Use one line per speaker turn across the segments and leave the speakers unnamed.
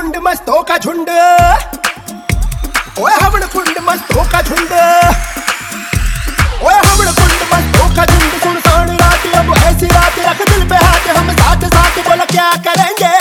कुंड मस्तों का झुंड, ओए हवड़ कुंड मस्तों का झुंड, ओए हवड़ कुंड मस्तों का झुंड। सुनसान रात अब ऐसी रात, रख दिल पे हाथ हम साथ साथ, बोला क्या करेंगे।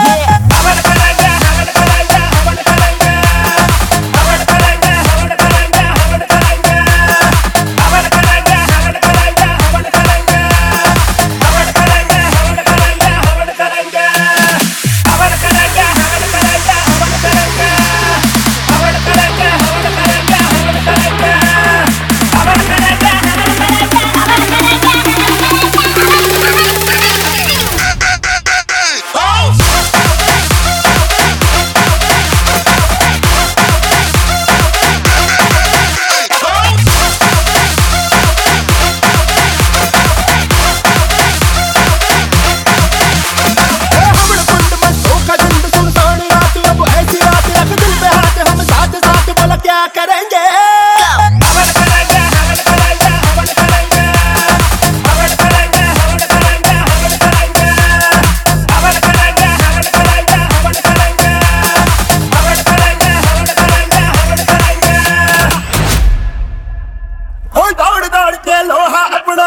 दौड़ दौड़ के लोहा अपना,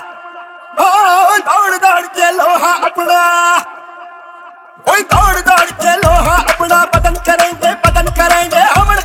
दौड़ दौड़ के लोहा अपना, दौड़ दौड़ के लोहा अपना, बदन करेंगे हम